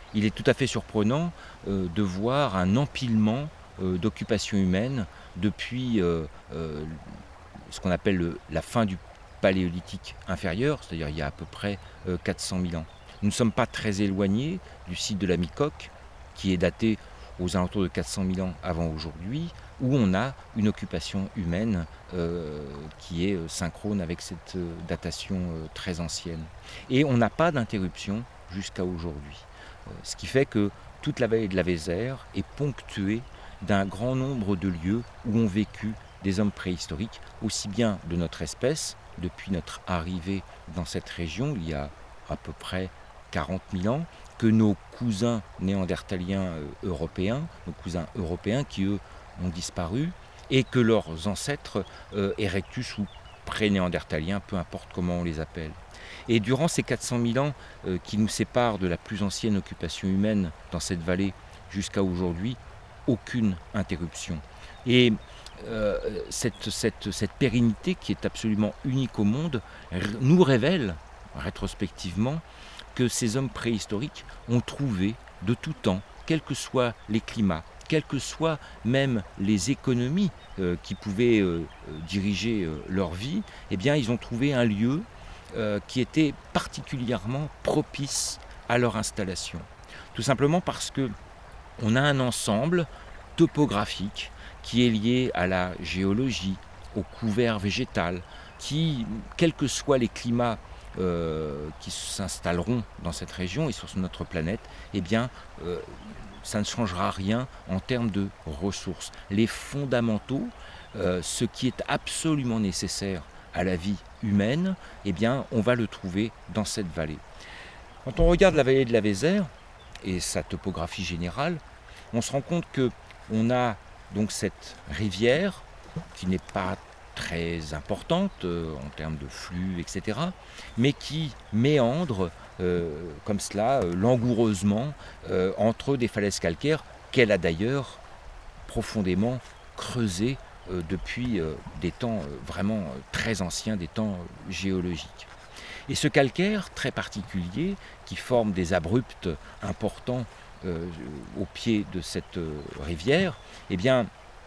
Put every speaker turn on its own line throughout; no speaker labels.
il est tout à fait surprenant de voir un empilement d'occupations humaines depuis ce qu'on appelle la fin du paléolithique inférieur, c'est-à-dire il y a à peu près 400 000 ans. Nous ne sommes pas très éloignés du site de la Micoque, qui est daté aux alentours de 400 000 ans avant aujourd'hui, où on a une occupation humaine qui est synchrone avec cette datation très ancienne. Et on n'a pas d'interruption jusqu'à aujourd'hui. Ce qui fait que toute la vallée de la Vézère est ponctuée d'un grand nombre de lieux où ont vécu des hommes préhistoriques, aussi bien de notre espèce, depuis notre arrivée dans cette région, il y a à peu près 40 000 ans, que nos cousins néandertaliens européens, nos cousins européens qui, eux, ont disparu, et que leurs ancêtres Erectus ou pré-néandertaliens, peu importe comment on les appelle. Et durant ces 400 000 ans qui nous séparent de la plus ancienne occupation humaine dans cette vallée jusqu'à aujourd'hui, aucune interruption. Et cette pérennité qui est absolument unique au monde nous révèle rétrospectivement que ces hommes préhistoriques ont trouvé de tout temps, quels que soient les climats, quelles que soient même les économies qui pouvaient diriger leur vie, eh bien ils ont trouvé un lieu qui était particulièrement propice à leur installation. Tout simplement parce que on a un ensemble topographique qui est lié à la géologie, au couvert végétal, qui, quels que soient les climats qui s'installeront dans cette région et sur notre planète, eh bien, ça ne changera rien en termes de ressources. Les fondamentaux, ce qui est absolument nécessaire à la vie humaine, eh bien, on va le trouver dans cette vallée. Quand on regarde la vallée de la Vézère et sa topographie générale, on se rend compte qu'on a donc cette rivière qui n'est pas très importante en termes de flux, etc., mais qui méandre comme cela, langoureusement, entre des falaises calcaires qu'elle a d'ailleurs profondément creusées depuis des temps vraiment très anciens, des temps géologiques. Et ce calcaire très particulier, qui forme des abrupts importants au pied de cette rivière, eh bien,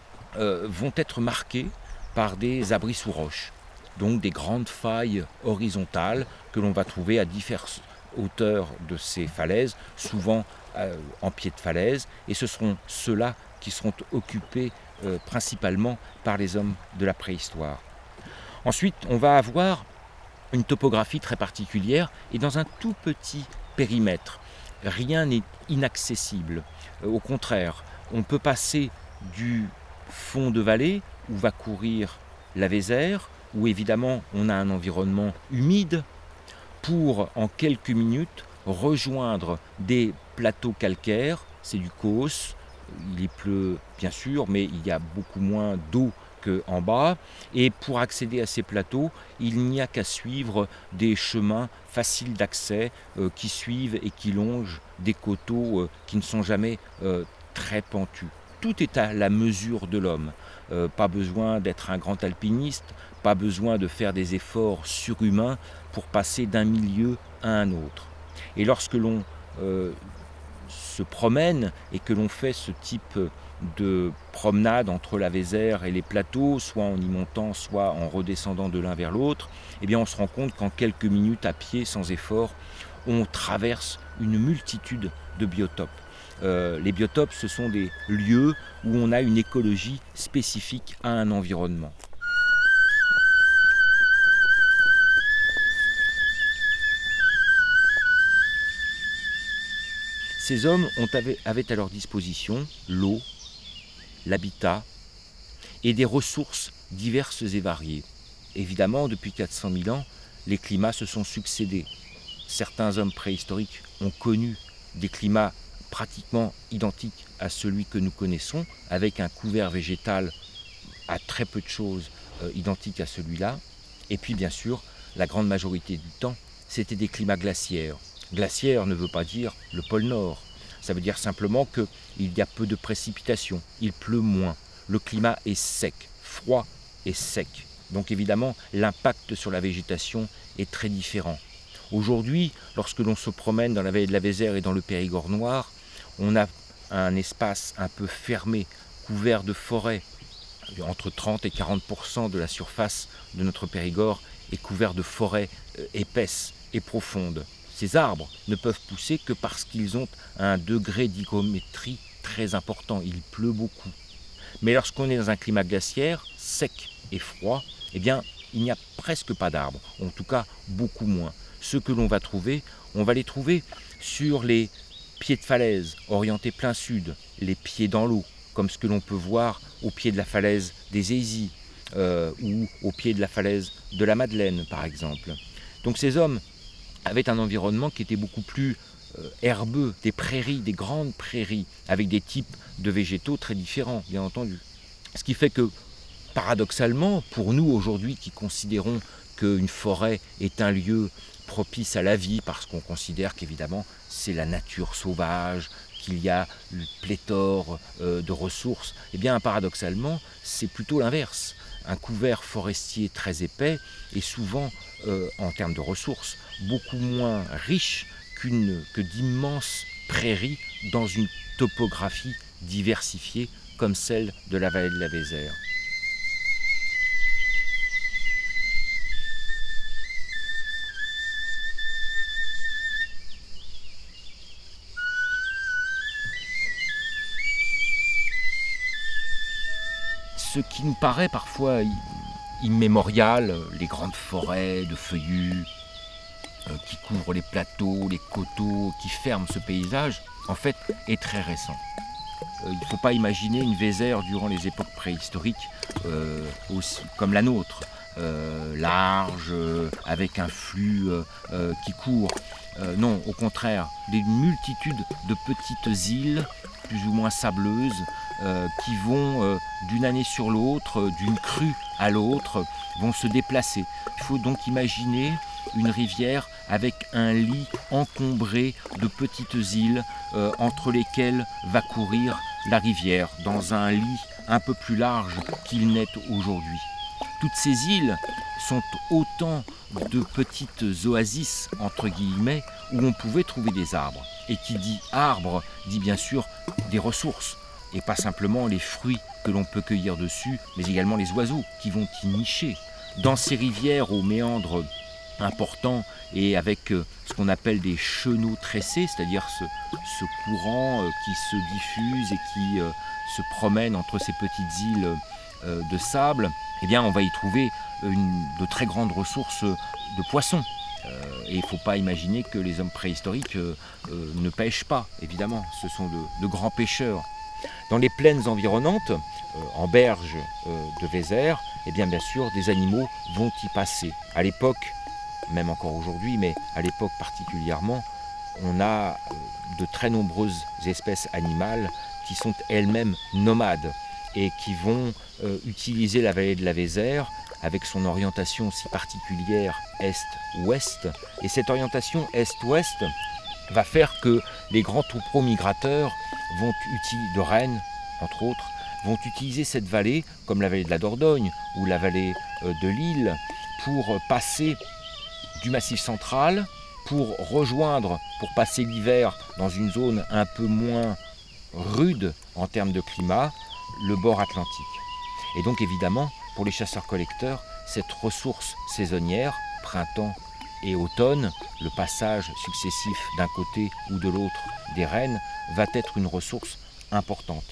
vont être marqués par des abris sous roches, donc des grandes failles horizontales que l'on va trouver à diverses hauteurs de ces falaises, souvent en pied de falaise, et ce seront ceux-là qui seront occupés principalement par les hommes de la préhistoire. Ensuite, on va avoir une topographie très particulière et dans un tout petit périmètre. Rien n'est inaccessible. Au contraire, on peut passer du fond de vallée où va courir la Vézère, où évidemment on a un environnement humide, pour en quelques minutes rejoindre des plateaux calcaires, c'est du Causse, il y pleut bien sûr, mais il y a beaucoup moins d'eau qu'en bas, et pour accéder à ces plateaux, il n'y a qu'à suivre des chemins faciles d'accès qui suivent et qui longent des coteaux qui ne sont jamais très pentus. Tout est à la mesure de l'homme. Pas besoin d'être un grand alpiniste, pas besoin de faire des efforts surhumains pour passer d'un milieu à un autre. Et lorsque l'on se promène et que l'on fait ce type de promenade entre la Vézère et les plateaux, soit en y montant, soit en redescendant de l'un vers l'autre, eh bien on se rend compte qu'en quelques minutes à pied, sans effort, on traverse une multitude de biotopes. Les biotopes, ce sont des lieux où on a une écologie spécifique à un environnement. Ces hommes avaient à leur disposition l'eau, l'habitat et des ressources diverses et variées. Évidemment, depuis 400 000 ans, les climats se sont succédés. Certains hommes préhistoriques ont connu des climats pratiquement identiques à celui que nous connaissons, avec un couvert végétal à très peu de choses identique à celui-là. Et puis bien sûr, la grande majorité du temps, c'était des climats glaciaires. Glaciaire ne veut pas dire le pôle Nord. Ça veut dire simplement qu'il y a peu de précipitations, il pleut moins. Le climat est sec, froid et sec. Donc évidemment, l'impact sur la végétation est très différent. Aujourd'hui, lorsque l'on se promène dans la vallée de la Vézère et dans le Périgord noir, on a un espace un peu fermé, couvert de forêts. Entre 30 et 40% de la surface de notre Périgord est couvert de forêts épaisses et profondes. Ces arbres ne peuvent pousser que parce qu'ils ont un degré d'hygrométrie très important. Il pleut beaucoup. Mais lorsqu'on est dans un climat glaciaire, sec et froid, eh bien, il n'y a presque pas d'arbres, en tout cas beaucoup moins. Ceux que l'on va trouver, on va les trouver sur les pieds de falaise, orientés plein sud, les pieds dans l'eau, comme ce que l'on peut voir au pied de la falaise des Hésies ou au pied de la falaise de la Madeleine, par exemple. Donc ces hommes avaient un environnement qui était beaucoup plus herbeux, des prairies, des grandes prairies, avec des types de végétaux très différents, bien entendu. Ce qui fait que, paradoxalement, pour nous aujourd'hui qui considérons qu'une forêt est un lieu propice à la vie, parce qu'on considère qu'évidemment c'est la nature sauvage, qu'il y a une pléthore de ressources, eh bien paradoxalement c'est plutôt l'inverse. Un couvert forestier très épais est souvent, en termes de ressources, beaucoup moins riche que d'immenses prairies dans une topographie diversifiée comme celle de la vallée de la Vézère. Ce qui nous paraît parfois immémorial, les grandes forêts de feuillus qui couvrent les plateaux, les coteaux, qui ferment ce paysage, en fait, est très récent. Il ne faut pas imaginer une Vézère durant les époques préhistoriques aussi, comme la nôtre, large, avec un flux qui court. Non, au contraire, des multitudes de petites îles, plus ou moins sableuses, qui vont d'une année sur l'autre, d'une crue à l'autre, vont se déplacer. Il faut donc imaginer une rivière avec un lit encombré de petites îles entre lesquelles va courir la rivière, dans un lit un peu plus large qu'il n'est aujourd'hui. Toutes ces îles sont autant de petites oasis, entre guillemets, où on pouvait trouver des arbres. Et qui dit arbre, dit bien sûr des ressources, et pas simplement les fruits que l'on peut cueillir dessus, mais également les oiseaux qui vont y nicher. Dans ces rivières aux méandres importants et avec ce qu'on appelle des chenaux tressés, c'est-à-dire ce courant qui se diffuse et qui se promène entre ces petites îles de sable, eh bien on va y trouver de très grandes ressources de poissons. Et il ne faut pas imaginer que les hommes préhistoriques ne pêchent pas, évidemment, ce sont de grands pêcheurs. Dans les plaines environnantes, en berge de Vézère, eh bien sûr, des animaux vont y passer. À l'époque, même encore aujourd'hui, mais à l'époque particulièrement, on a de très nombreuses espèces animales qui sont elles-mêmes nomades et qui vont utiliser la vallée de la Vézère avec son orientation si particulière est-ouest. Et cette orientation est-ouest va faire que les grands troupeaux migrateurs de rennes, entre autres, vont utiliser cette vallée, comme la vallée de la Dordogne ou la vallée de l'Isle, pour passer du Massif central, pour passer l'hiver dans une zone un peu moins rude en termes de climat, le bord atlantique. Et donc évidemment, pour les chasseurs-collecteurs, cette ressource saisonnière, printemps et automne, le passage successif d'un côté ou de l'autre des rennes, va être une ressource importante.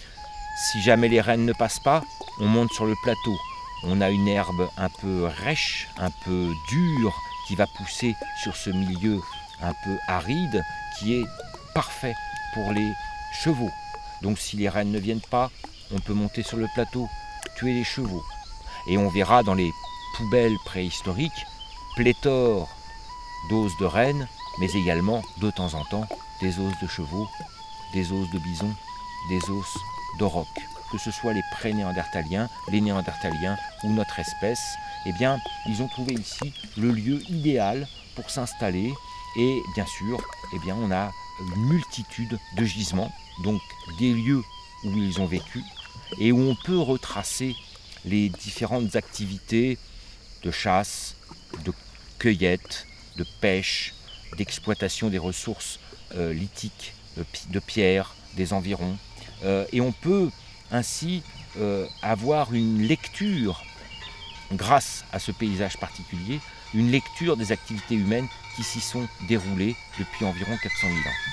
Si jamais les rennes ne passent pas, on monte sur le plateau. On a une herbe un peu rêche, un peu dure, qui va pousser sur ce milieu un peu aride, qui est parfait pour les chevaux. Donc si les rennes ne viennent pas, on peut monter sur le plateau, tuer les chevaux. Et on verra dans les poubelles préhistoriques pléthore d'os de rennes, mais également de temps en temps des os de chevaux, des os de bisons, des os d'aurochs. Que ce soit les pré-néandertaliens, les néandertaliens ou notre espèce, eh bien, ils ont trouvé ici le lieu idéal pour s'installer. Et bien sûr, eh bien, on a une multitude de gisements, donc des lieux où ils ont vécu et où on peut retracer les différentes activités de chasse, de cueillette, de pêche, d'exploitation des ressources lithiques, de pierre, des environs. Et on peut ainsi avoir une lecture, grâce à ce paysage particulier, une lecture des activités humaines qui s'y sont déroulées depuis environ 400 000 ans.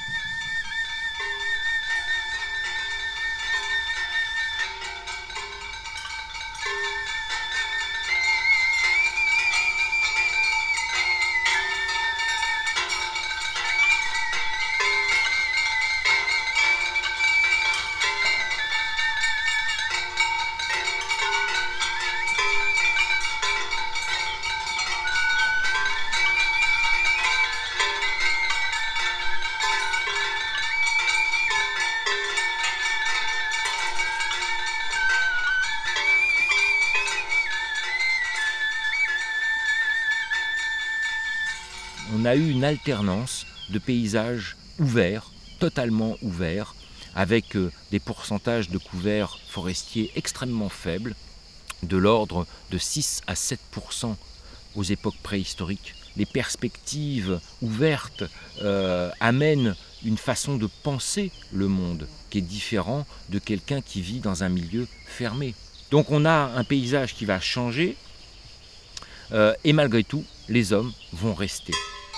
On a eu une alternance de paysages ouverts, totalement ouverts, avec des pourcentages de couverts forestiers extrêmement faibles, de l'ordre de 6 à 7% aux époques préhistoriques. Les perspectives ouvertes amènent une façon de penser le monde qui est différent de quelqu'un qui vit dans un milieu fermé. Donc on a un paysage qui va changer et malgré tout, les hommes vont rester.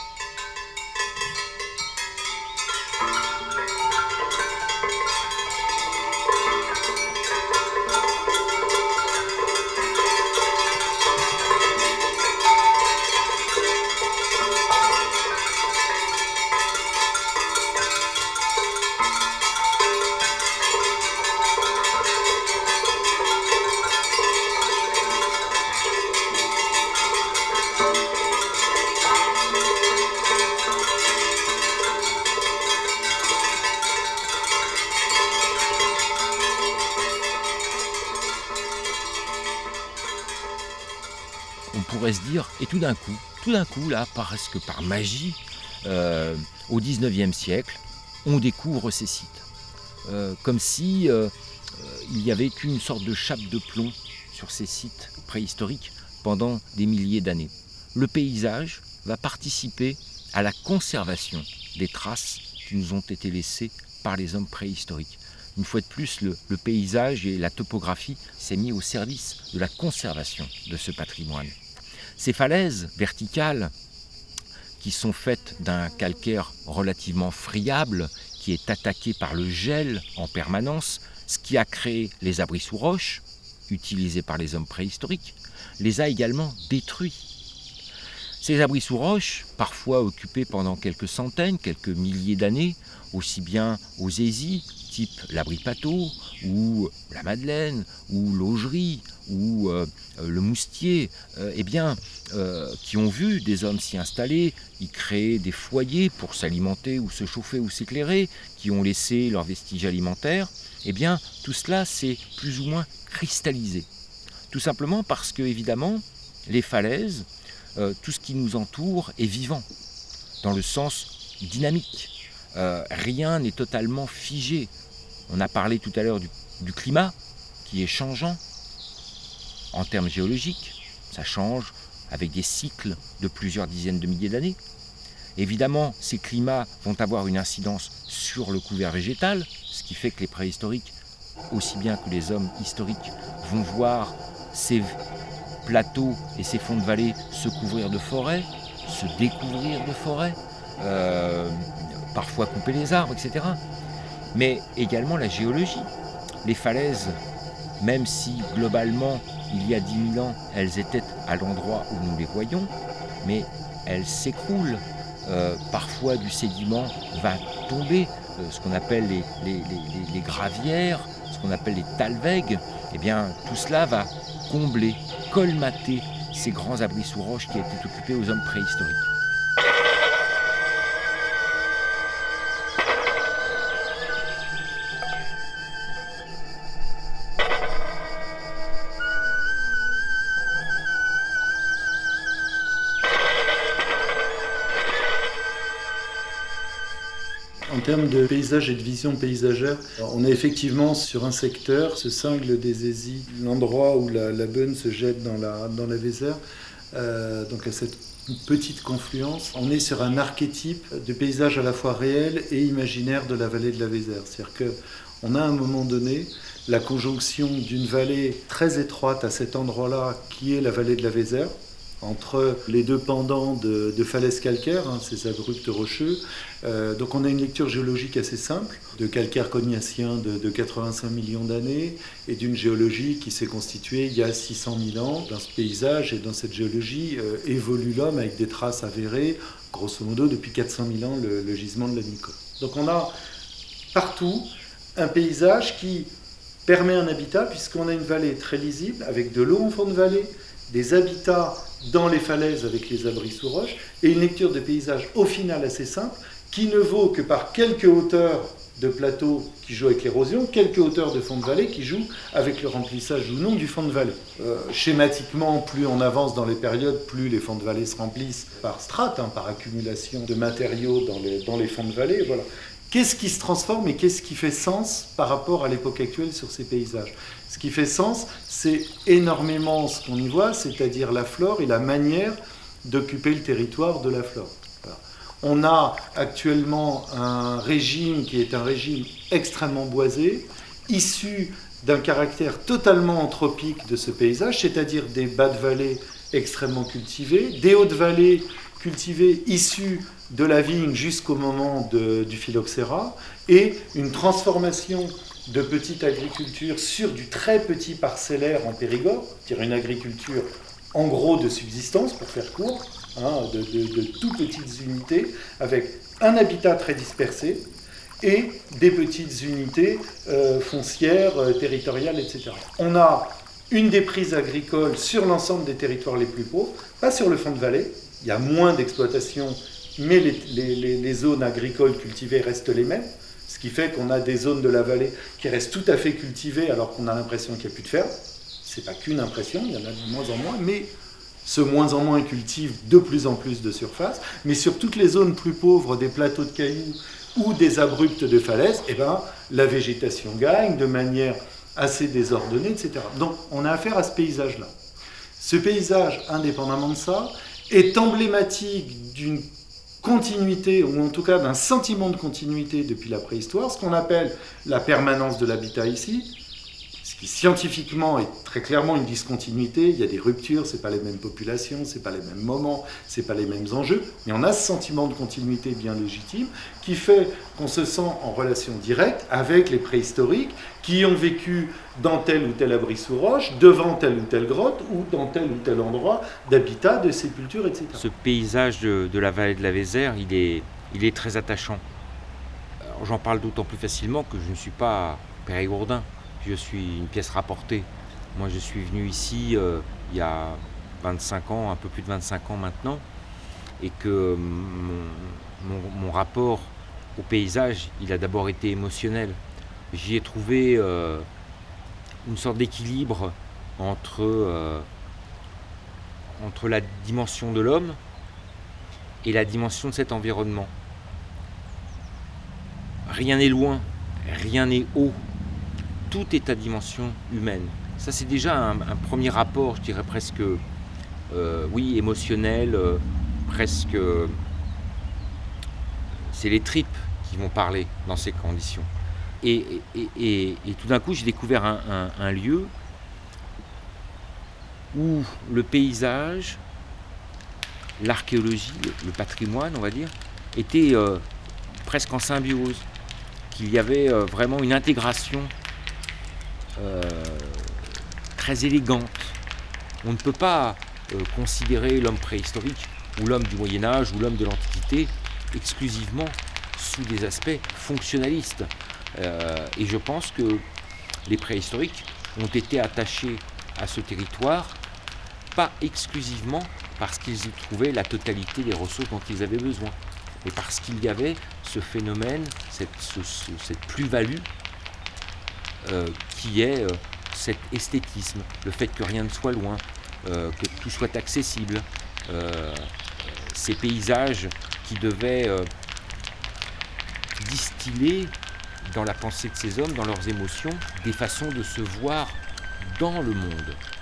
On pourrait se dire, et tout d'un coup, là, presque par magie, au XIXe siècle, on découvre ces sites. Comme si il n'y avait qu'une sorte de chape de plomb sur ces sites préhistoriques pendant des milliers d'années. Le paysage va participer à la conservation des traces qui nous ont été laissées par les hommes préhistoriques. Une fois de plus, le paysage et la topographie s'est mis au service de la conservation de ce patrimoine. Ces falaises verticales, qui sont faites d'un calcaire relativement friable, qui est attaqué par le gel en permanence, ce qui a créé les abris sous roches, utilisés par les hommes préhistoriques, les a également détruits. Ces abris sous roches, parfois occupés pendant quelques centaines, quelques milliers d'années, aussi bien aux Aisies, type l'abri Pateau, ou la Madeleine, ou l'Augerie, ou le Moustier, qui ont vu des hommes s'y installer, y créer des foyers pour s'alimenter ou se chauffer ou s'éclairer, qui ont laissé leurs vestiges alimentaires, tout cela s'est plus ou moins cristallisé. Tout simplement parce que, évidemment, les falaises, tout ce qui nous entoure est vivant, dans le sens dynamique. Rien n'est totalement figé. On a parlé tout à l'heure du climat, qui est changeant en termes géologiques. Ça change avec des cycles de plusieurs dizaines de milliers d'années. Évidemment, ces climats vont avoir une incidence sur le couvert végétal, ce qui fait que les préhistoriques, aussi bien que les hommes historiques, vont voir ces plateaux et ces fonds de vallée se couvrir de forêts, se découvrir de forêts, parfois couper les arbres, etc. Mais également la géologie. Les falaises, même si globalement, il y a 10 000 ans, elles étaient à l'endroit où nous les voyons, mais elles s'écroulent. Parfois du sédiment va tomber, ce qu'on appelle les gravières, ce qu'on appelle les talwegs. Tout cela va combler, colmater ces grands abris sous roches qui étaient occupés aux hommes préhistoriques.
En termes de paysage et de vision paysagère, on est effectivement sur un secteur, ce cingle des Aisies, l'endroit où la Beune se jette dans la Vézère, donc à cette petite confluence, on est sur un archétype de paysage à la fois réel et imaginaire de la vallée de la Vézère. C'est-à-dire qu'on a à un moment donné la conjonction d'une vallée très étroite à cet endroit-là qui est la vallée de la Vézère, entre les deux pendants de falaises calcaires, ces abrupts rocheux. Donc on a une lecture géologique assez simple, de calcaire cognacien de 85 millions d'années, et d'une géologie qui s'est constituée il y a 600 000 ans. Dans ce paysage et dans cette géologie évolue l'homme avec des traces avérées, grosso modo depuis 400 000 ans, le gisement de la Nico. Donc on a partout un paysage qui permet un habitat, puisqu'on a une vallée très lisible, avec de l'eau en fond de vallée, des habitats dans les falaises avec les abris sous roche, et une lecture de paysage au final assez simple, qui ne vaut que par quelques hauteurs de plateau qui jouent avec l'érosion, quelques hauteurs de fond de vallée qui jouent avec le remplissage ou non du fond de vallée. Schématiquement, plus on avance dans les périodes, plus les fonds de vallée se remplissent par strates, par accumulation de matériaux dans les fonds de vallée. Voilà. Qu'est-ce qui se transforme et qu'est-ce qui fait sens par rapport à l'époque actuelle sur ces paysages ? Ce qui fait sens, c'est énormément ce qu'on y voit, c'est-à-dire la flore et la manière d'occuper le territoire de la flore. Voilà. On a actuellement un régime qui est un régime extrêmement boisé, issu d'un caractère totalement anthropique de ce paysage, c'est-à-dire des bas de vallée extrêmement cultivés, des hauts de vallée cultivés issus de la vigne jusqu'au moment du phylloxéra, et une transformation de petite agriculture sur du très petit parcellaire en Périgord, c'est-à-dire une agriculture en gros de subsistance, pour faire court, de tout petites unités, avec un habitat très dispersé et des petites unités foncières, territoriales, etc. On a une déprise agricole sur l'ensemble des territoires les plus pauvres, pas sur le fond de vallée, il y a moins d'exploitation, mais les zones agricoles cultivées restent les mêmes, ce qui fait qu'on a des zones de la vallée qui restent tout à fait cultivées alors qu'on a l'impression qu'il n'y a plus de ferme. Ce n'est pas qu'une impression, il y en a de moins en moins, mais ce moins en moins cultive de plus en plus de surface. Mais sur toutes les zones plus pauvres, des plateaux de cailloux ou des abrupts de falaises, la végétation gagne de manière assez désordonnée, etc. Donc on a affaire à ce paysage-là. Ce paysage, indépendamment de ça, est emblématique d'une continuité, ou en tout cas d'un sentiment de continuité depuis la préhistoire, ce qu'on appelle la permanence de l'habitat ici, ce qui scientifiquement est très clairement une discontinuité. Il y a des ruptures, ce n'est pas les mêmes populations, ce n'est pas les mêmes moments, ce n'est pas les mêmes enjeux, mais on a ce sentiment de continuité bien légitime qui fait qu'on se sent en relation directe avec les préhistoriques qui ont vécu dans tel ou tel abri sous roche, devant telle ou telle grotte, ou dans tel ou tel endroit d'habitat, de sépulture, etc.
Ce paysage de la vallée de la Vézère, il est très attachant. Alors, j'en parle d'autant plus facilement que je ne suis pas périgourdin. Je suis une pièce rapportée. Moi, je suis venu ici il y a 25 ans, un peu plus de 25 ans maintenant, et que mon rapport au paysage, il a d'abord été émotionnel. J'y ai trouvé une sorte d'équilibre entre la dimension de l'homme et la dimension de cet environnement. Rien n'est loin, rien n'est haut. Tout est à dimension humaine. Ça, c'est déjà un premier rapport, je dirais presque, émotionnel, presque. C'est les tripes qui vont parler dans ces conditions. Et tout d'un coup, j'ai découvert un lieu où le paysage, l'archéologie, le patrimoine, on va dire, était presque en symbiose, qu'il y avait vraiment une intégration très élégante. On ne peut pas considérer l'homme préhistorique ou l'homme du Moyen-Âge ou l'homme de l'Antiquité exclusivement sous des aspects fonctionnalistes. Et je pense que les préhistoriques ont été attachés à ce territoire, pas exclusivement parce qu'ils y trouvaient la totalité des ressources dont ils avaient besoin, mais parce qu'il y avait ce phénomène, cette plus-value qui est cet esthétisme, le fait que rien ne soit loin, que tout soit accessible, ces paysages qui devaient distiller dans la pensée de ces hommes, dans leurs émotions, des façons de se voir dans le monde.